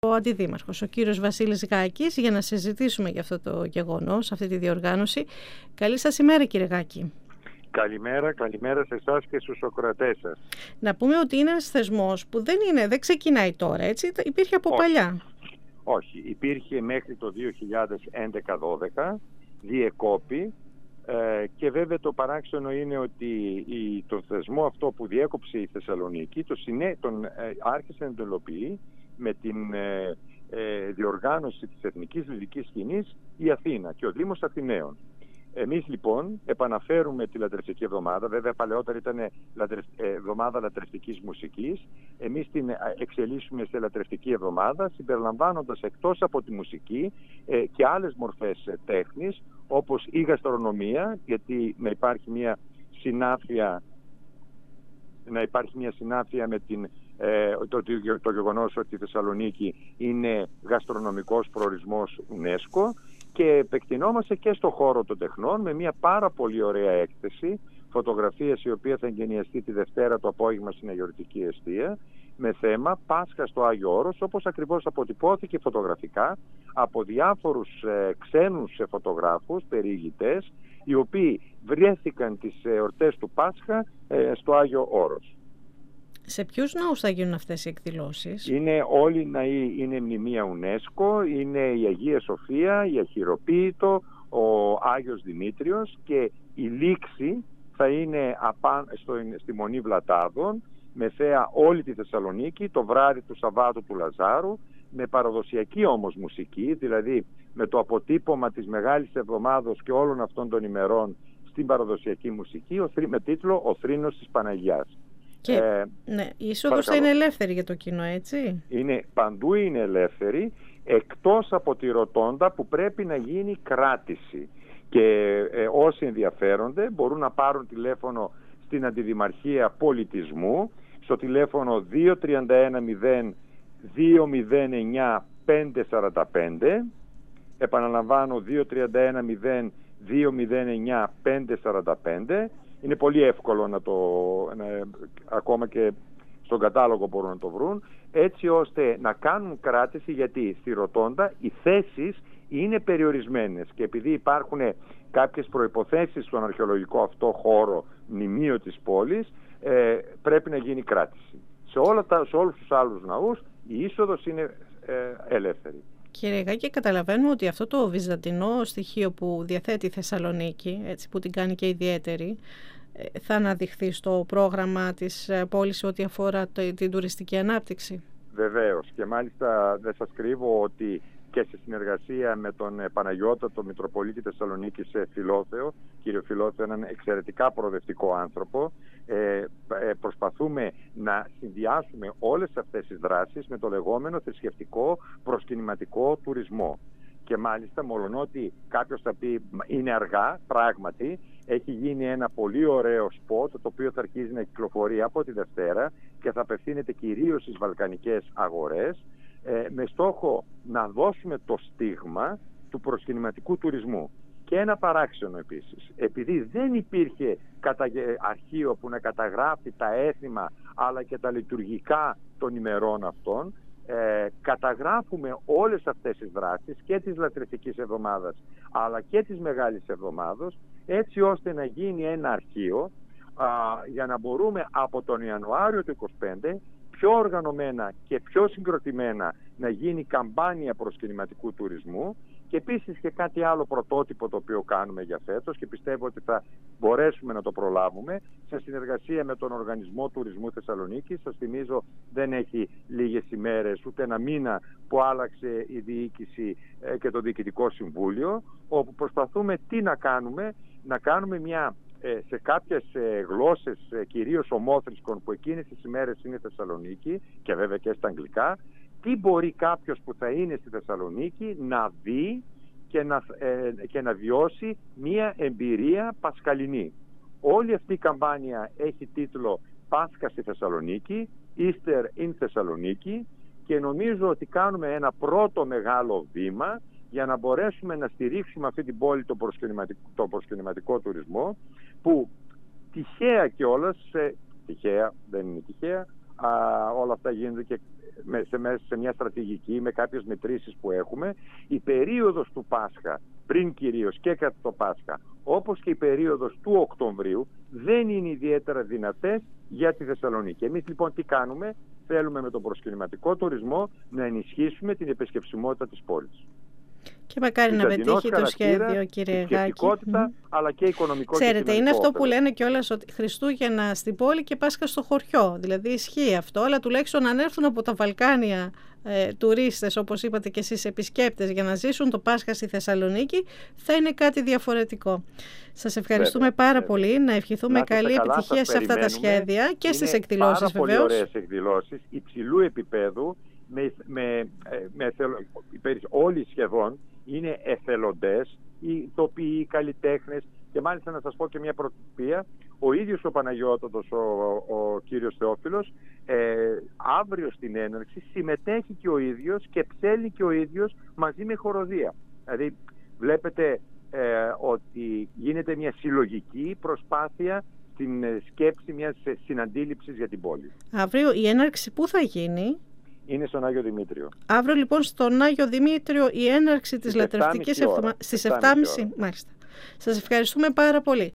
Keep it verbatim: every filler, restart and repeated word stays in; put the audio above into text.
ο Αντιδήμαρχος, ο κύριος Βασίλης Γάκης, για να συζητήσουμε για αυτό το γεγονός, αυτή τη διοργάνωση. Καλή σας ημέρα, κύριε Γάκη. Καλημέρα, καλημέρα σε εσάς και στους ακροατές σας. Να πούμε ότι είναι ένας θεσμός που δεν, είναι, δεν ξεκινάει τώρα, έτσι, υπήρχε από Όχι. παλιά. Όχι, υπήρχε μέχρι το δύο χιλιάδες έντεκα δώδεκα, διεκόπη, ε, και βέβαια το παράξενο είναι ότι η, το θεσμό αυτό που διέκοψε η Θεσσαλονίκη το συνέ, τον, ε, άρχισε να τον υλοποιεί με την ε, ε, διοργάνωση της Εθνικής Λυρικής Σκηνής η Αθήνα και ο Δήμος Αθηναίων. Εμείς λοιπόν επαναφέρουμε τη Λατρευτική Εβδομάδα, βέβαια παλαιότερα ήταν λατρευ... Εβδομάδα Λατρευτικής Μουσικής, εμείς την εξελίσσουμε σε Λατρευτική Εβδομάδα, συμπεριλαμβάνοντας εκτός από τη μουσική ε, και άλλες μορφές ε, τέχνης, όπως η γαστρονομία, γιατί να υπάρχει μια συνάφεια, να υπάρχει μια συνάφεια με την, ε, το, το, το γεγονός ότι η Θεσσαλονίκη είναι γαστρονομικός προορισμός UNESCO. Και επεκτηνόμαστε και στο χώρο των τεχνών με μια πάρα πολύ ωραία έκθεση φωτογραφίας, η οποία θα εγγενιαστεί τη Δευτέρα το απόγευμα στην Αγιορτική Εστία, με θέμα Πάσχα στο Άγιο Όρος, όπως ακριβώς αποτυπώθηκε φωτογραφικά από διάφορους ε, ξένους ε, φωτογράφους, περιηγητές, οι οποίοι βρέθηκαν τις εορτές του Πάσχα ε, στο Άγιο Όρος. Σε ποιους ναούς θα γίνουν αυτές οι εκδηλώσεις? Είναι όλοι οι ναοί, είναι μνημεία UNESCO, είναι η Αγία Σοφία, η Αχυροποίητο, ο Άγιος Δημήτριος, και η λήξη θα είναι απάν, στο, στη Μονή Βλατάδων, με θέα όλη τη Θεσσαλονίκη, το βράδυ του Σαββάτου του Λαζάρου, με παραδοσιακή όμως μουσική, δηλαδή με το αποτύπωμα της Μεγάλης Εβδομάδος και όλων αυτών των ημερών στην παραδοσιακή μουσική, με τίτλο «Ο Θρήνος της Παναγιάς». Και ε, ναι, η είσοδος θα είναι ελεύθερη για το κοινό, έτσι? Είναι, παντού είναι ελεύθερη, εκτός από τη Ροτόντα που πρέπει να γίνει κράτηση. Και ε, όσοι ενδιαφέρονται μπορούν να πάρουν τηλέφωνο στην Αντιδημαρχία Πολιτισμού στο τηλέφωνο δύο τρία ένα μηδέν δύο μηδέν εννιά πέντε τέσσερα πέντε. Επαναλαμβάνω, δύο τρία ένα μηδέν δύο μηδέν εννιά πέντε τέσσερα πέντε. Είναι πολύ εύκολο να το, να, ακόμα και στον κατάλογο μπορούν να το βρουν, έτσι ώστε να κάνουν κράτηση, γιατί στη Ροτόντα οι θέσεις είναι περιορισμένες και επειδή υπάρχουν κάποιες προϋποθέσεις στον αρχαιολογικό αυτό χώρο μνημείο της πόλης, ε, πρέπει να γίνει κράτηση. Σε, όλα τα, σε όλους τους άλλους ναούς η είσοδος είναι ε, ελεύθερη. Κύριε Γάκη, καταλαβαίνουμε ότι αυτό το βυζαντινό στοιχείο που διαθέτει η Θεσσαλονίκη, έτσι, που την κάνει και ιδιαίτερη, θα αναδειχθεί στο πρόγραμμα της πόλης ό,τι αφορά την τουριστική ανάπτυξη. Βεβαίως, και μάλιστα δεν σας κρύβω ότι και σε συνεργασία με τον Παναγιώτα, τον Μητροπολίτη Θεσσαλονίκης Φιλόθεο, κύριο Φιλόθεο, έναν εξαιρετικά προοδευτικό άνθρωπο, ε, προσπαθούμε να συνδυάσουμε όλες αυτές τις δράσεις με το λεγόμενο θρησκευτικό προσκυνηματικό τουρισμό. Και μάλιστα, μολονότι κάποιος θα πει είναι αργά, πράγματι έχει γίνει ένα πολύ ωραίο σποτ, το οποίο θα αρχίζει να κυκλοφορεί από τη Δευτέρα και θα απευθύνεται κυρίως στις βαλκανικές αγορές, ε, με στόχο να δώσουμε το στίγμα του προσκυνηματικού τουρισμού. Και ένα παράξενο επίσης, επειδή δεν υπήρχε αρχείο που να καταγράφει τα έθιμα αλλά και τα λειτουργικά των ημερών αυτών, Ε, καταγράφουμε όλες αυτές τις δράσεις και της Λατρευτικής Εβδομάδας αλλά και της Μεγάλης Εβδομάδος, έτσι ώστε να γίνει ένα αρχείο α, για να μπορούμε από τον Ιανουάριο του είκοσι πέντε πιο οργανωμένα και πιο συγκροτημένα να γίνει καμπάνια προσκυνηματικού τουρισμού. Και επίσης και κάτι άλλο πρωτότυπο το οποίο κάνουμε για φέτος και πιστεύω ότι θα μπορέσουμε να το προλάβουμε σε συνεργασία με τον Οργανισμό Τουρισμού Θεσσαλονίκης. Σας θυμίζω, δεν έχει λίγες ημέρες, ούτε ένα μήνα που άλλαξε η διοίκηση και το Διοικητικό Συμβούλιο, όπου προσπαθούμε τι να κάνουμε, να κάνουμε μια σε κάποιες γλώσσες κυρίως ομόθρησκων που εκείνες τις ημέρες είναι Θεσσαλονίκη και βέβαια και στα αγγλικά, τι μπορεί κάποιος που θα είναι στη Θεσσαλονίκη να δει και να, ε, και να βιώσει μία εμπειρία πασχαλινή. Όλη αυτή η καμπάνια έχει τίτλο Πάσχα στη Θεσσαλονίκη, Easter in Θεσσαλονίκη, και νομίζω ότι κάνουμε ένα πρώτο μεγάλο βήμα για να μπορέσουμε να στηρίξουμε αυτή την πόλη το προσκυνηματικό, το προσκυνηματικό τουρισμό, που τυχαία κιόλας, τυχαία δεν είναι τυχαία, α, όλα αυτά γίνονται και με, σε, σε μια στρατηγική, με κάποιες μετρήσεις που έχουμε. Η περίοδος του Πάσχα, πριν κυρίως και κατά το Πάσχα, όπως και η περίοδος του Οκτωβρίου, δεν είναι ιδιαίτερα δυνατές για τη Θεσσαλονίκη. Εμείς λοιπόν τι κάνουμε? Θέλουμε με τον προσκυνηματικό τουρισμό να ενισχύσουμε την επισκεψιμότητα της πόλης. Και μακάρι να πετύχει το σχέδιο, κύριε Γάκη. Mm. αλλά και οικονομικό. Ξέρετε, είναι αυτό που λένε κιόλας, ότι Χριστούγεννα στην πόλη και Πάσχα στο χωριό. Δηλαδή ισχύει αυτό, αλλά τουλάχιστον αν έρθουν από τα Βαλκάνια ε, τουρίστες, όπως είπατε και εσείς, επισκέπτες, για να ζήσουν το Πάσχα στη Θεσσαλονίκη, θα είναι κάτι διαφορετικό. Σας ευχαριστούμε βέβαια, πάρα βέβαια. πολύ. Να ευχηθούμε να καλή καλά, επιτυχία σε αυτά τα σχέδια και είναι στις εκδηλώσεις, βεβαίως. Πάρα πολύ ωραίες εκδηλώσεις υψηλού επίπεδου. Με, με, με, με, όλοι σχεδόν είναι εθελοντές, οι τοπιοί, οι καλλιτέχνες, και μάλιστα να σας πω και μια πρωτοβουλία. Ο ίδιος ο Παναγιώτατος, ο, ο, ο κύριος Θεόφιλος, ε, αύριο στην έναρξη συμμετέχει και ο ίδιος και ψέλνει και ο ίδιος μαζί με χοροδία. Δηλαδή βλέπετε ε, ότι γίνεται μια συλλογική προσπάθεια στην σκέψη μιας συναντήληψης για την πόλη. Αύριο η έναρξη πού θα γίνει? Είναι στον Άγιο Δημήτριο. Αύριο λοιπόν στον Άγιο Δημήτριο η έναρξη της λατρευτικής εβδομάδας στις επτά και μισή. Μάλιστα. Σας ευχαριστούμε πάρα πολύ.